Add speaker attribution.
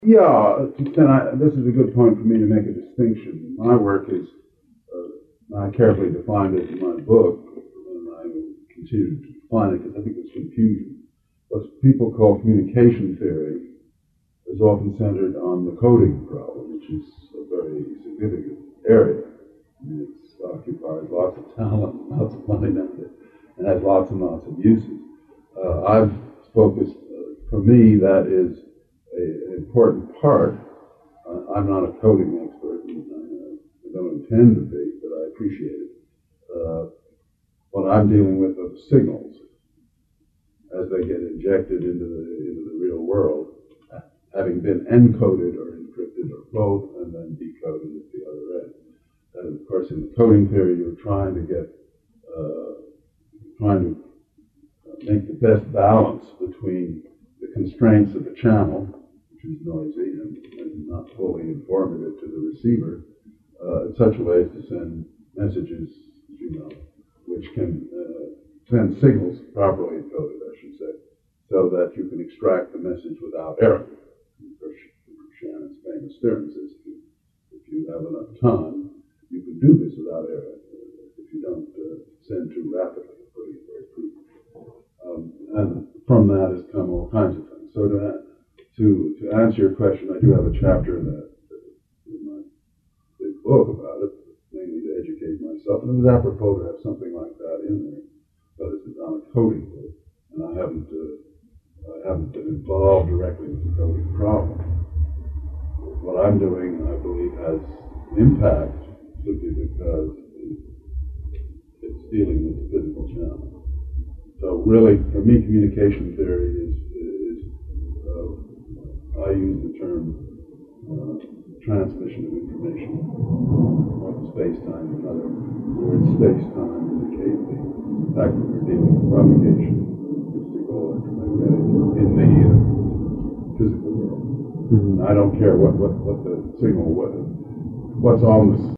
Speaker 1: Yeah, this is a good point for me to make a distinction. My work is, I carefully defined it in my book, and I will continue to define it because I think there's confusion. What people call communication theory is often centered on the coding problem, which is a very significant area. I mean, it occupies lots of talent, lots of money nowadays, and has lots and lots of uses. I've focused, for me, that is an important part. I'm not a coding expert, and I don't intend to be, but I appreciate it. What I'm dealing with are the signals as they get injected into the real world, having been encoded or encrypted or both, and then decoded at the other end. And of course, in the coding theory, you're trying to make the best balance between the constraints of the channel, which is noisy and not fully informative to the receiver, in such a way as to send messages, which can send signals properly encoded, I should say, so that you can extract the message without error. Shannon's famous theorem says if you have enough time, you can do this without error if you don't send too rapidly, putting it very crudely. And from that has come all kinds of things. So to answer your question, I do have a chapter in my big book about it, mainly to educate myself. And it was apropos to have something like that in there, but it's on a coding book, and I haven't been involved directly with the coding problem. What I'm doing, I believe, has impact simply because it's dealing with the physical channel. So really, for me, communication theory is I use the term transmission of information, one space-time to another. The word space-time indicate the fact that we're dealing with propagation, acoustical, electromagnetic, in the physical world. Mm-hmm. I don't care what the signal was, what's on the